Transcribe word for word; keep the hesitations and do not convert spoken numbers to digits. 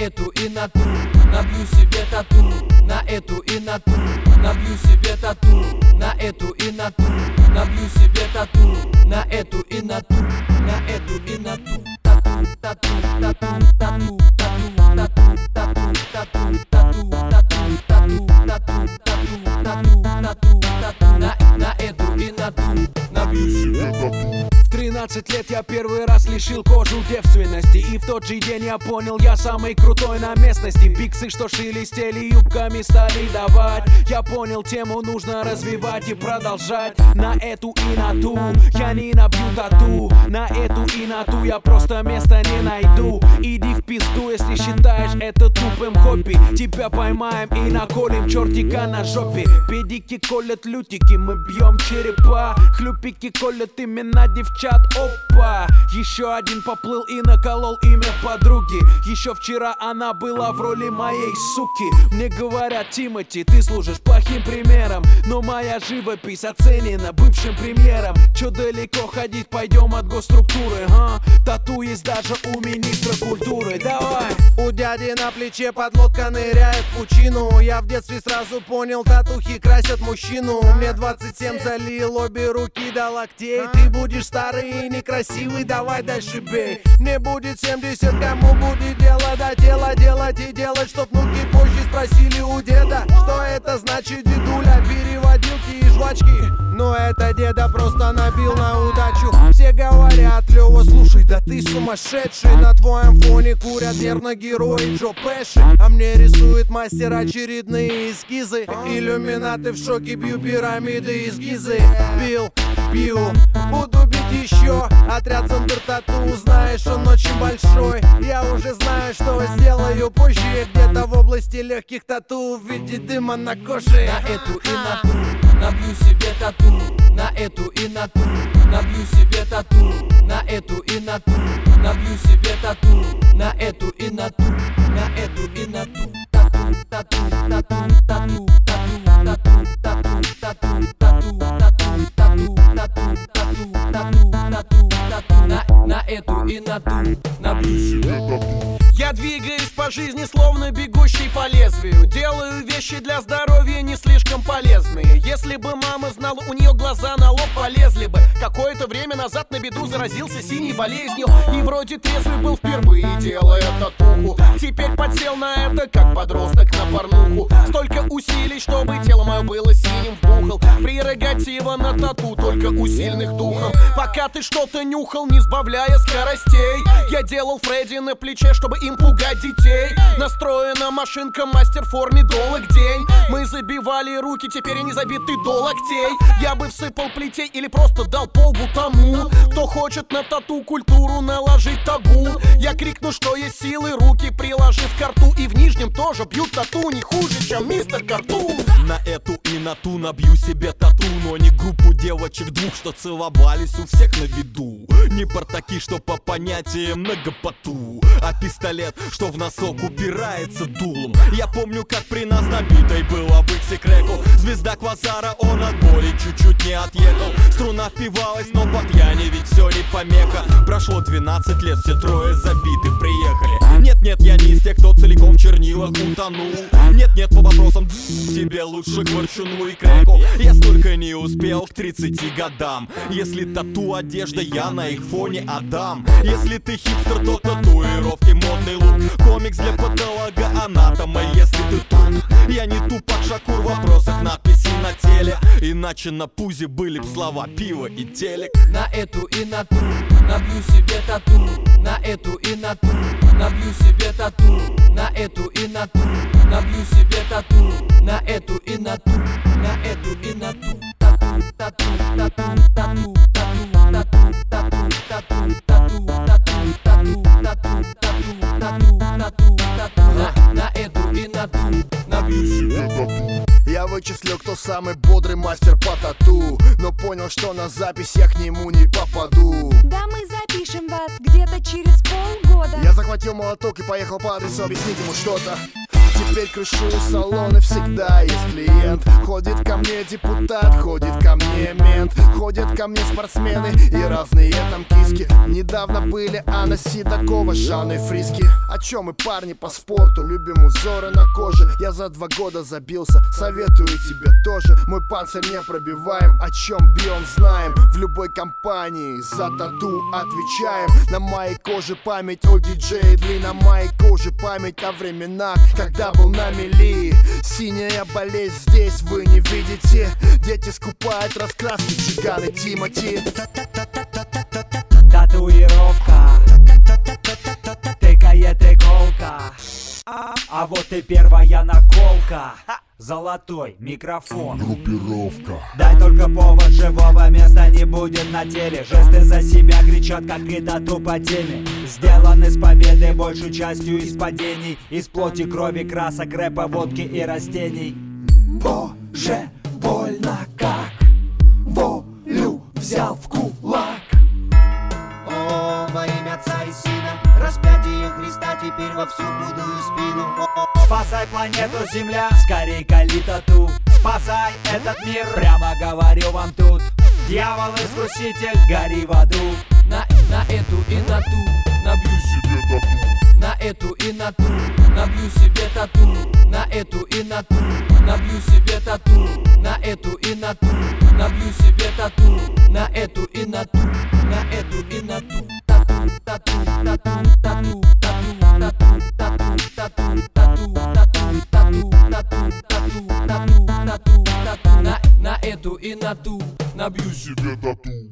эту и на ту, набью себе тату, на эту и на ту, набью себе тату, на эту и на ту, набью себе тату, на эту и на ту, на эту и на ту, тату, тату, тату, тату, тату, тату, тату, тату, тату, тату, тату, тату, тату, тату, тату, на на эту и на ту, набью себе тату. В тринадцать лет я первый раз лишил кожу девственности, и в тот же день я понял, я самый крутой на местности. Биксы, что шелестели юбками, стали давать. Я понял, тему нужно развивать и продолжать. На эту и на ту я не набью тату, на эту и на ту я просто места не найду. Иди в пизду, если считаешь это тупым хобби. Тебя поймаем и наколем чертика на жопе. Педики колят лютики, мы бьем черепа. Хлюпики колят имена девчат, опа. Еще один поплыл и наколол имя подруги. Еще вчера она была в роли моей суки. Мне говорят: Тимати, ты служишь плохим примером, но моя живопись оценена бывшим премьером. Че далеко ходить, пойдем от госструктуры, а? Тату есть даже у министра культуры, давай. У дяди на плече подлодка ныряет в пучину. Я в детстве сразу понял, татухи красят мужчину. Мне двадцать семь, залил обе руки до локтей. Ты будешь старый и некрасивый, давай дальше бей. Мне будет семьдесят, кому будет дело до тела делать и делать, чтоб внуки позже спросили у деда, что это значит, дедуля, переводилки и жвачки. Но это деда просто набил на удачу. Все говорят: Лёва, слушай, да ты сумасшедший. На твоем фоне курят нервно герои Джо Пэши, а мне рисует мастер очередные эскизы. Иллюминаты в шоке, бью пирамиды из Гизы. Бил, бью, буду бить еще. Отряд Зандер Тату, знаешь, он очень большой. Я уже знаю, что сделаю позже. Где-то в области легких тату в виде дыма на коже. На эту и на ту, набью себе тату, на эту и на ту, набью себе тату, на эту и на ту, набью себе тату, на эту и на ту, на эту и на ту, тату, тату, тату, тату, тату, тату, тату, тату, тату, тату, тату, тату, тату, тату, тату, тату, на на эту и на ту, набью себе тату. Я двигаюсь по жизни, словно бегущий по лезвию. Делаю вещи для здоровья не слишком полезные. Если бы мама знала, у нее глаза на лоб полезли бы. Какое-то время назад на беду заразился синей болезнью, и вроде трезвый был впервые, делая татуху. Теперь подсел на это, как подросток на порнуху. Столько усилий, чтобы тело мое было синим, вбухал. Прерогатива на тату только у сильных духом. Пока ты что-то нюхал, не сбавляя скоростей, я делал Фредди на плече, чтобы им пугать детей. Настроена машинка, мастер в форме долг день. Мы забивали руки, теперь они забиты до локтей. Я бы всыпал плетей или просто дал полбу тому, кто хочет на тату культуру наложить табу. Я крикну, что есть силы, руки приложив к рту, и в нижнем тоже бьют тату не хуже, чем мистер Картун. На эту и на ту набью себе тату, но не группу девочек двух, что целовались у всех на виду. Не портаки, что по понятиям многопоту, а пистолет, что в носок упирается дулом. Я помню, как при нас набитой было быть секреку. Звезда Квазара, он от боли чуть-чуть не отъехал. Струна впивалась, но по пьяни ведь все не помеха. Прошло двенадцать лет, все трое забиты приехали. Нет-нет, я не из тех, кто целиком в чернилах утонул. Нет-нет, по вопросам тебе лучше к ворчуну и креку. Я столько не успел к тридцати годам. Если тату одежда, я на их фоне Адам. Если ты хипстер, то татуировки, модный лук, комикс для патолога анатома. Если ты тут, я не тупак Шакур в вопросах надписи на теле, иначе на пузе были б слова пиво и телек. На эту и на ту, набью себе тату, на эту и на ту, набью себе тату, на эту и на ту, набью себе тату, на эту и на ту, на эту и на ту, тату, тату, тату, тату, тату, тату, тату, тату, тату, тату, тату, тату, тату, тату, тату, на на эту и на ту, набью себе тату. Я вычислил, кто самый бодрый мастер по тату, но понял, что на запись я к нему не попаду. Да мы запишем вас где-то через полгода. Я захватил молоток и поехал по адресу объяснить ему что-то. Теперь крышую салоны, всегда есть клиент. Ходит ко мне депутат, ходит ко мне мент, ходят ко мне спортсмены и разные там киски. Недавно были Анна Седокова, Жанна и Фриски. О чем мы, парни, по спорту? Любим узоры на коже. Я за два года забился, советую тебе тоже. Мой панцирь не пробиваем, о чем биом знаем. В любой компании за тату отвечаем. На моей коже память о диджее Дли, на моей коже память о временах, когда был на мели. Синяя болезнь здесь вы не видите. Дети скупают раскраски, чиганы Тимати. Татуировка тыкает иголка, а вот и первая наколка. Золотой микрофон. Группировка. Дай только повод, живого места не будет на теле. Жесты за себя кричат, как и тату по теме. Сделаны с победы, большей частью из падений, из плоти, крови, красок, рэпа, водки и растений. Боже, больно как волю взял в кулак. О, во имя Отца и Сына, распятие Христа теперь во всю худую спину. Спасай планету Земля, скорей кали тату. Спасай этот мир, прямо говорю вам тут. Дьявол-искуситель, гори в аду. На, на эту и на ту набью Себе тату. на эту и на ту набью себе тату. На эту и на ту набью себе тату. На эту и на ту набью себе тату. На эту и на ту, на эту и на ту тату, тату, тату, тату, тату, тату, тату, тату, тату, тату, тату, тату, тату, тату, тату, тату. На, на эту и на ту Набью себе тату.